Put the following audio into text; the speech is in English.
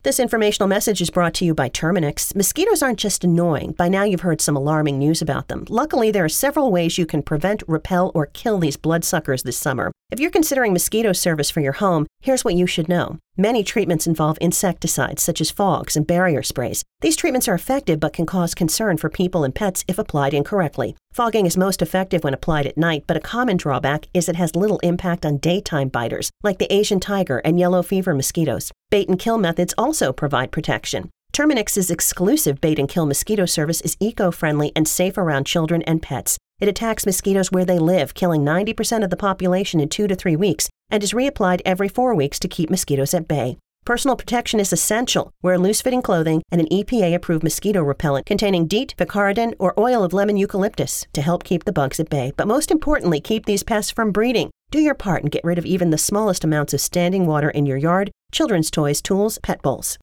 This informational message is brought to you by Terminix. Mosquitoes aren't just annoying. By now you've heard some alarming news about them. Luckily, there are several ways you can prevent, repel, or kill these bloodsuckers this summer. If you're considering mosquito service for your home, here's what you should know. Many treatments involve insecticides such as fogs and barrier sprays. These treatments are effective but can cause concern for people and pets if applied incorrectly. Fogging is most effective when applied at night, but a common drawback is it has little impact on daytime biters, like the Asian tiger and yellow fever mosquitoes. Bait and kill methods also provide protection. Terminix's exclusive bait and kill mosquito service is eco-friendly and safe around children and pets. It attacks mosquitoes where they live, killing 90% of the population in 2 to 3 weeks, and is reapplied every 4 weeks to keep mosquitoes at bay. Personal protection is essential. Wear loose-fitting clothing and an EPA-approved mosquito repellent containing DEET, picaridin, or oil of lemon eucalyptus to help keep the bugs at bay. But most importantly, keep these pests from breeding. Do your part and get rid of even the smallest amounts of standing water in your yard, children's toys, tools, pet bowls.